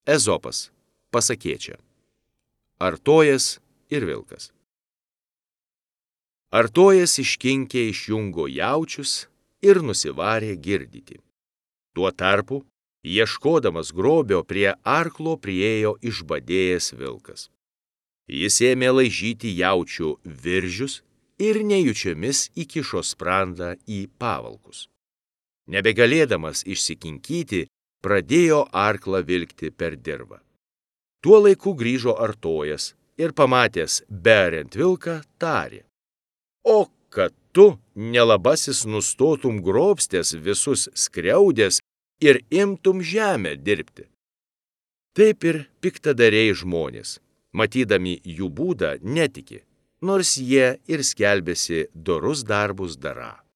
Ezopas, pasakėčia. Artojas ir vilkas. Artojas iškinkė iš jungo jaučius ir nusivarė girdyti. Tuo tarpu, ieškodamas grobio, prie arklo priėjo išbadėjęs vilkas. Jis ėmė laižyti jaučių viržius ir nejučiomis įkišo sprandą į pavalkus. Nebegalėdamas išsikinkyti, pradėjo arklą vilkti per dirvą. Tuo laiku grįžo Artojas ir pamatęs beriant vilką, tarė: O kad tu, nelabasis, nustotum grobstęs visus skriaudės ir imtum žemę dirbti. Taip ir piktadariai žmonės, matydami jų būdą, netiki, nors jie ir skelbiasi dorus darbus darą.